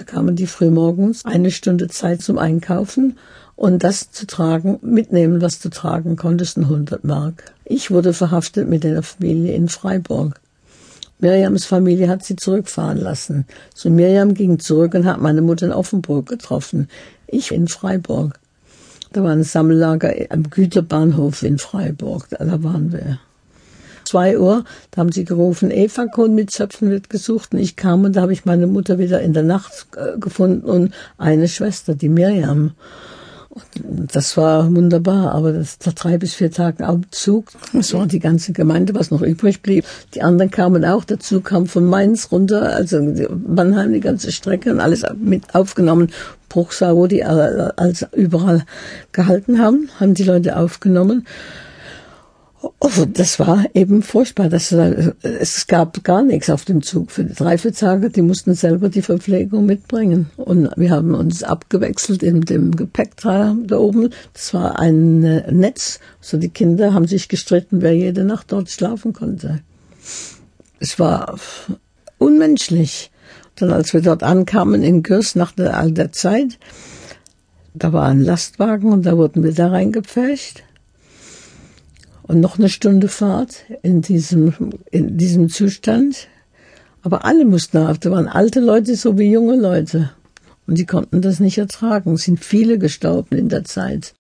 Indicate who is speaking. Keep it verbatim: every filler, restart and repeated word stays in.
Speaker 1: kamen die frühmorgens, eine Stunde Zeit zum Einkaufen und das zu tragen, mitnehmen, was du tragen konntest, hundert Mark. Ich wurde verhaftet mit der Familie in Freiburg. Miriams Familie hat sie zurückfahren lassen. So Miriam ging zurück und hat meine Mutter in Offenburg getroffen. Ich in Freiburg. Da war ein Sammellager am Güterbahnhof in Freiburg. Da waren wir. Zwei Uhr, da haben sie gerufen, Eva Kohn mit Zöpfen wird gesucht. Und ich kam und da habe ich meine Mutter wieder in der Nacht äh, gefunden und eine Schwester, die Miriam. Und das war wunderbar, aber das nach drei bis vier Tagen Abzug, das war die ganze Gemeinde, was noch übrig blieb. Die anderen kamen auch dazu, kamen von Mainz runter, also Mannheim, die ganze Strecke und alles mit aufgenommen. Bruchsal, wo die also überall gehalten haben, haben die Leute aufgenommen. Oh, das war eben furchtbar. Das, es gab gar nichts auf dem Zug. Für drei, vier Tage, die mussten selber die Verpflegung mitbringen. Und wir haben uns abgewechselt in dem Gepäck da oben. Das war ein Netz. So die Kinder haben sich gestritten, wer jede Nacht dort schlafen konnte. Es war unmenschlich. Dann, als wir dort ankamen in Gürs nach der, all der Zeit, da war ein Lastwagen und da wurden wir da reingepfercht. Und noch eine Stunde Fahrt in diesem, in diesem Zustand. Aber alle mussten auf. Da waren alte Leute so wie junge Leute. Und die konnten das nicht ertragen. Es sind viele gestorben in der Zeit.